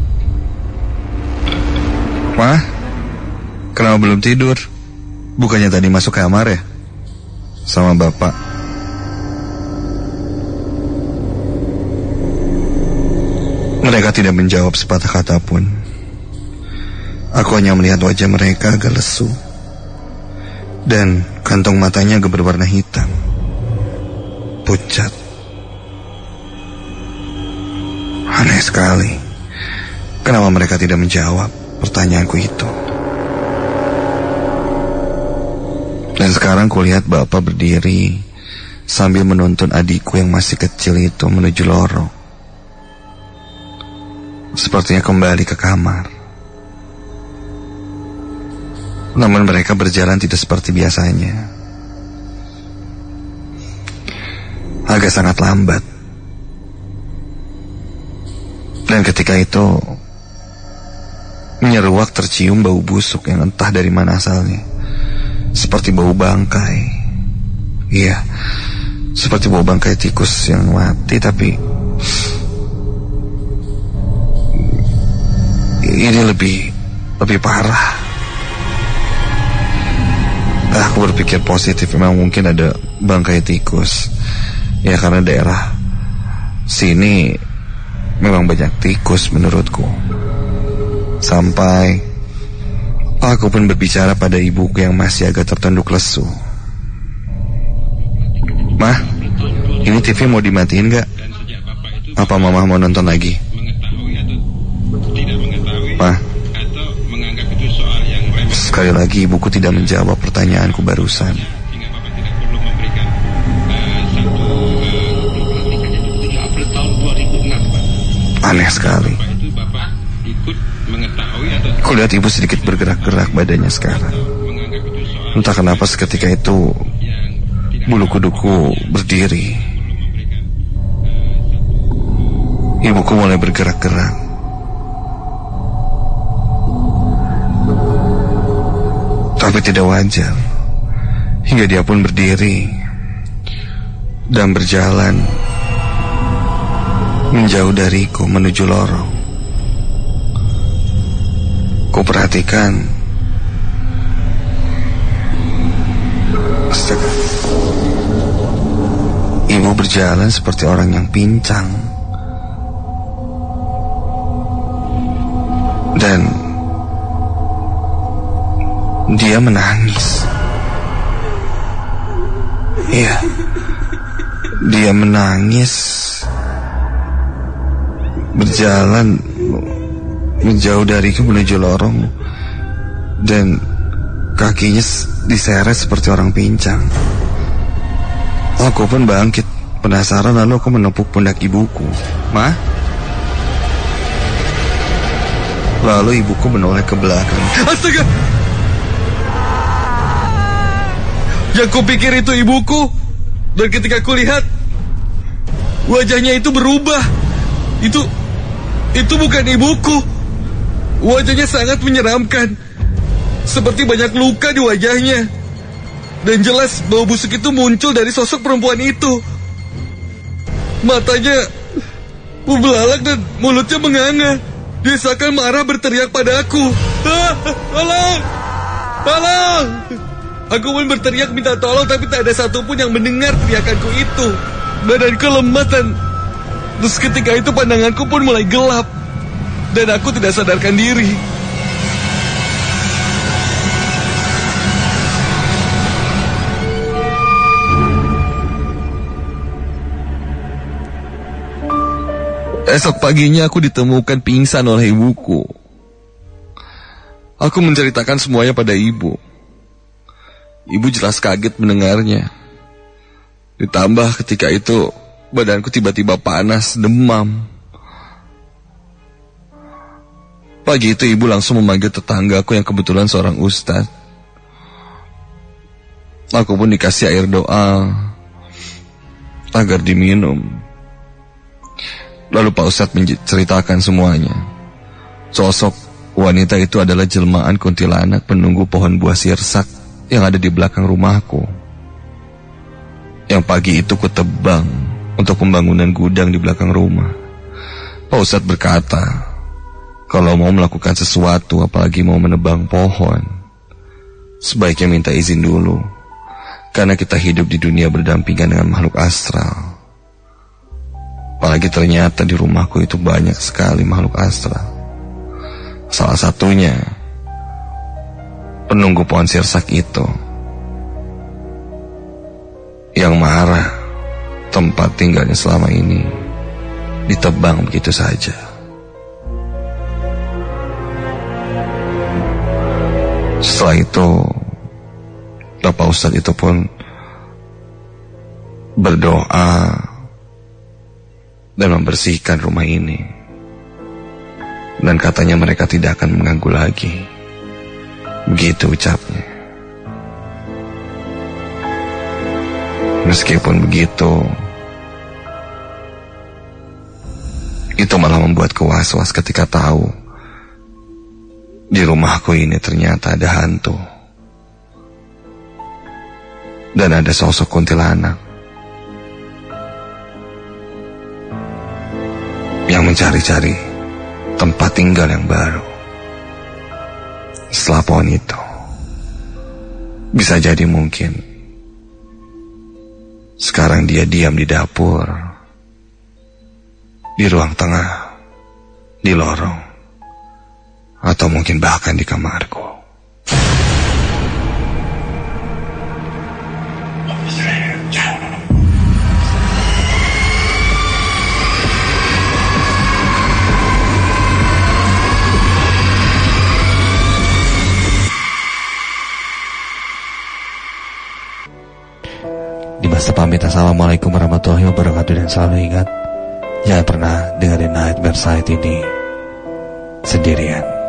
"Wah, kenapa belum tidur? Bukannya tadi masuk kamar ya? Sama bapak." Mereka tidak menjawab sepatah kata pun. Aku hanya melihat wajah mereka agak lesu, dan kantong matanya agak berwarna hitam, pucat. Aneh sekali, kenapa mereka tidak menjawab pertanyaanku itu. Dan sekarang kulihat bapak berdiri sambil menuntun adikku yang masih kecil itu menuju lorong. Sepertinya kembali ke kamar. Namun mereka berjalan tidak seperti biasanya. Agak sangat lambat. Dan ketika itu Menyeruak tercium bau busuk yang entah dari mana asalnya. Seperti bau bangkai. Iya, seperti bau bangkai tikus yang mati, tapi ini lebih parah. Aku berpikir positif, memang mungkin ada bangkai tikus. Ya karena daerah sini memang banyak tikus menurutku. Sampai aku pun berbicara pada ibuku yang masih agak tertunduk lesu. Mah, ini TV mau dimatiin gak? Apa mama mau nonton lagi? Mah, sekali lagi ibuku tidak menjawab pertanyaanku barusan. Aneh sekali. Kulihat ibu sedikit bergerak-gerak badannya sekarang. Entah kenapa seketika itu bulu kuduku berdiri. Ibuku mulai bergerak-gerak. Tapi tidak wajar. Hingga dia pun berdiri dan berjalan menjauh dariku menuju lorong. Kuperhatikan. Astaga. Ibu berjalan seperti orang yang pincang. Dan dia menangis. Iya, dia menangis. Berjalan menjauh dariku menuju lorong. Dan kakinya diseret seperti orang pincang. Aku pun bangkit penasaran, lalu aku menepuk pundak ibuku. Ma? Lalu ibuku menoleh ke belakang. Astaga! Yang kupikir itu ibuku. Dan ketika kulihat, wajahnya itu berubah. Itu bukan ibuku. Wajahnya sangat menyeramkan. Seperti banyak luka di wajahnya. Dan jelas bau busuk itu muncul dari sosok perempuan itu. Matanya membelalak dan mulutnya menganga. Dia seakan marah berteriak padaku. Tolong! Tolong! Aku pun berteriak minta tolong, tapi tak ada satupun yang mendengar teriakanku itu. Badanku lemas dan terus ketika itu pandanganku pun mulai gelap. Dan aku tidak sadarkan diri. Esok paginya aku ditemukan pingsan oleh ibuku. Aku menceritakan semuanya pada ibu. Ibu jelas kaget mendengarnya. Ditambah ketika itu badanku tiba-tiba panas, demam. Pagi itu ibu langsung memanggil tetanggaku yang kebetulan seorang ustadz. Aku pun dikasih air doa agar diminum. Lalu Pak Ustadz menceritakan semuanya. Sosok wanita itu adalah jelmaan kuntilanak penunggu pohon buah sirsak yang ada di belakang rumahku. Yang pagi itu kutebang untuk pembangunan gudang di belakang rumah. Pak Ustadz berkata, kalau mau melakukan sesuatu, apalagi mau menebang pohon, sebaiknya minta izin dulu. Karena kita hidup di dunia berdampingan dengan makhluk astral. Apalagi ternyata di rumahku itu banyak sekali makhluk astral. Salah satunya penunggu pohon sirsak itu, yang marah tempat tinggalnya selama ini ditebang begitu saja. Setelah itu Bapak Ustadz itu pun berdoa dan membersihkan rumah ini. Dan katanya mereka tidak akan mengganggu lagi. Begitu ucapnya. Meskipun begitu, itu malah membuatku was-was ketika tahu Di rumahku ini ternyata ada hantu. Dan ada sosok kuntilanak yang mencari-cari tempat tinggal yang baru. Setelah pohon itu, bisa jadi mungkin sekarang dia diam di dapur, di ruang tengah, di lorong, atau mungkin bahkan di kamarku. Di masa pamit, assalamualaikum warahmatullahi wabarakatuh, dan selalu ingat, jangan pernah dengerin Nightmare Site ini sendirian.